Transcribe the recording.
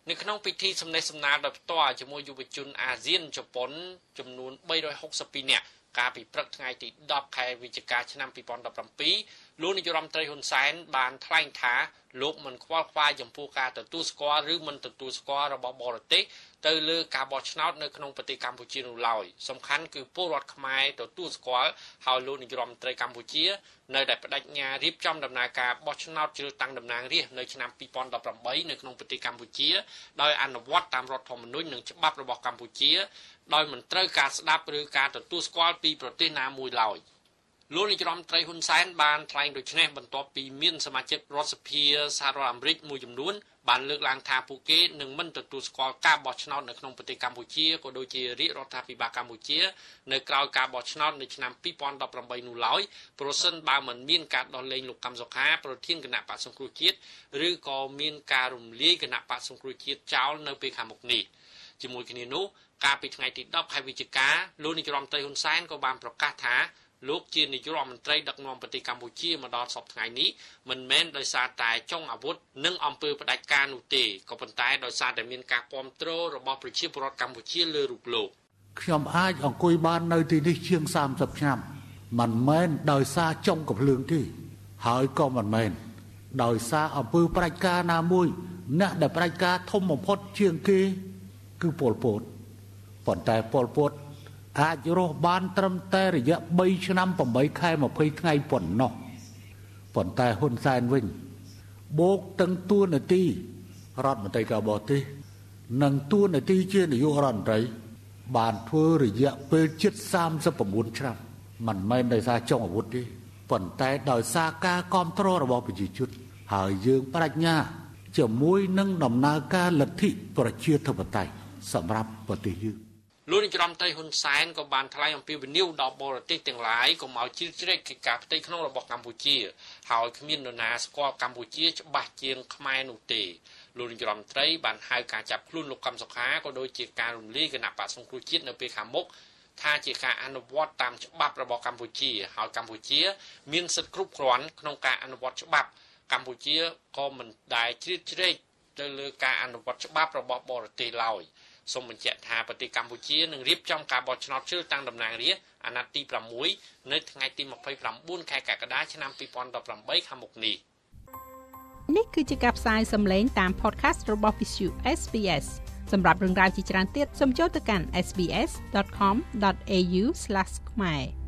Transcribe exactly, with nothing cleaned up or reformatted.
នៅក្នុងពិធីសម្ដែងសម្ដារដោយផ្ទាល់ជាមួយយុវជនអាស៊ានជប៉ុនចំនួនបីរយហុកសិបពីរនាក់កាលពីព្រឹកថ្ងៃទីដប់ខែវិច្ឆិកាឆ្នាំពីរពាន់ដប់ប្រាំពីរលោកនាយរដ្ឋមន្ត្រីហ៊ុនសែនបានថ្លែងថាលោកមិនខ្វល់ខ្វាយចំពោះការទទួលស្គាល់ឬមិនទទួលស្គាល់របស់បរទេសទៅលើការបោះឆ្នោតនៅក្នុងប្រទេសកម្ពុជានោះឡើយសំខាន់គឺពលរដ្ឋខ្មែរទទួលស្គាល់ហើយលោកនាយរដ្ឋមន្ត្រីកម្ពុជានៅតែបដិញ្ញារៀបចំដំណើរការបោះឆ្នោតជ្រើសតាំងតំណាងរាស្ត្រនៅឆ្នាំពីរពាន់ដប់ប្រាំបីនៅក្នុងប្រទេសកម្ពុជាដោយអនុវត្តតាមរដ្ឋធម្មនុញ្ញនិងច្បាប់របស់កម្ពុជាដោយមិនត្រូវការស្ដាប់ឬការទទួលស្គាល់ពីប្រទេសណាមួយឡើយលោកនាយរដ្ឋមន្ត្រីហ៊ុនសែនបានថ្លែងដូចនេះបន្ទាប់ពីមានសមាជិករដ្ឋសភាសហរដ្ឋអាមេរិកមួយចំនួនបានលើកឡើងថាពួកគេនឹងមិនទទួលស្គាល់ការបោះឆ្នោតនៅក្នុងប្រទេសកម្ពុជាក៏ដូចជារាជរដ្ឋាភិបាលកម្ពុជានៅក្រៅការបោះឆ្នោតនៅឆ្នាំពីរពាន់ដប់ប្រាំបីនោះឡើយប្រសិនបើមិនមានការដោះលែងលោកកម្មសុខាប្រធានគណៈបក្សសង្គ្រោះជាតិឬក៏មានការរំលាយគណៈបក្សសង្គ្រោះជាតិចោលនៅពេលខាងមុខនេះជាមួយគ្នានោះកាលពីថ្ងៃទីដប់ខែវិច្ឆិកាលោកនាយរដ្ឋមន្ត្រីហ៊ុនសែនក៏បានប្រកាសថាលោកជានាយករដ្ឋមន្ត្រីដឹកនាំប្រទេសកម្ពុជាមកដល់សពថ្ងៃនេះមិនមែនដោយសារតែចុងអាវុធនិងអំពើផ្ដាច់ការនោះទេក៏ប៉ុន្តែដោយសារតែមានការគាំទ្ររបស់ប្រជាពលរដ្ឋកម្ពុជាលើរូបលោកខ្ញុំអាចអង្គុយបាននៅទីនេះជាងសាមសិបឆ្នាំមិនមែនដោយសារចុងកំភ្លើងទេហើយក៏មិនមែនដោយសារអំពើផ្ដាច់ការណាមួយអ្នកដែលផ្ដាច់ការធំបំផុតជាងគេគឺប៉ុលពតប៉ុន្តែប៉ុលពតអាចរស់បានត្រឹមតែរយៈបីឆ្នាំប្រាំបីខែម្ភៃថ្ងៃប៉ុណ្ណោះប៉ុន្តែហ៊ុនសែនវិញបូកទាំងតួនាទីរដ្ឋមន្ត្រីការបរទេសនិងតួនាទីជានាយករដ្ឋមន្ត្រីបានធ្វើរយៈពេលជិតសាមសិប៩ឆ្នាំមិនមែនដោយសារចុងអាវុធទេប៉ុន្តែដោយសារការគាំទ្ររបស់ប្រជាជនហើយយើងបដិញ្ញាជាមួយនឹងដំណើរការលទ្ធិប្រជាធិបតេយ្យសម្រាប់ប្រទេសយើងលោកនាយរដ្ឋមន្ត្រីហ៊ុនសែនក៏បានថ្លែងអំពីវិនិយោគដល់បរទេសទាំងឡាយកុំឲ្យជ្រៀតជ្រែកកិច្ចការផ្ទៃក្នុងរបស់កម្ពុជាហើយគ្មាននរណាស្គាល់កម្ពុជាច្បាស់ជាងខ្មែរនោះទេលោកនាយរដ្ឋមន្ត្រីបានហៅការចាប់ខ្លួនលោកកម្មសុខាក៏ដូចជាការរំលាយគណៈបក្សសង្គ្រោះជាតិនៅពេលខាងមុខថាជាការអនុវត្តតាមច្បាប់របស់កម្ពុជាហើយកម្ពុជាមានសិទ្ធិគ្រប់គ្រាន់ក្នុងការអនុវត្តច្បាប់កម្ពុជាក៏មិនដែលជ្រៀតជ្រែកទៅលើការអនុវត្តច្បាប់របស់បរទេសឡើយសូមបញ្ជាក់ថាប្រទេសកម្ពុជានឹងរៀបចំការបោះឆ្នោតជ្រើសតាំងតំណាងរាស្ត្រអាណត្តិទីប្រាំមួយនៅថ្ងៃទីម្ភៃប្រាំបួនខែកក្កដាឆ្នាំពីរពាន់ដប់ប្រាំបីខាងមុខនេះនេះគឺជាការផ្សាយសម្លេងតាម podcast របស់ Visu เอส บี เอส សម្រាប់រឿងរ៉ាវជាច្រើនទៀតសូមចូលទៅកាន់ เอส บี เอส ដอท คอม ដอท เอ ยู ស្លាស ខ្មែរ